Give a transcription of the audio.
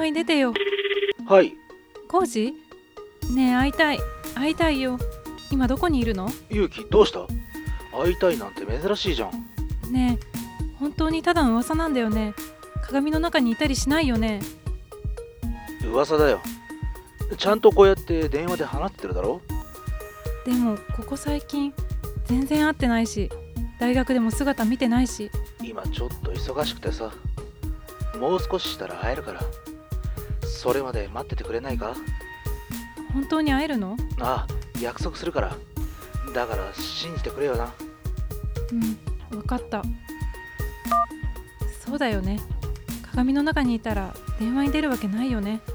話に出てよ。 はい。 コウジ、ねえ、会いたいよ。今どこにいるの？ ゆうき、どうした？会いたいなんて珍しいじゃん。 ねえ、本当にただの噂なんだよね。鏡の中にいたりしないよね。 噂だよ。ちゃんとこうやって電話で話ってるだろ。 でもここ最近全然会ってないし、大学でも姿見てないし。 今ちょっと忙しくてさ。もう少ししたら会えるから。それまで待っててくれないか？ 本当に会えるの？ ああ、約束するから。だから信じてくれよな。 うん、分かった。そうだよね。鏡の中にいたら電話に出るわけないよね。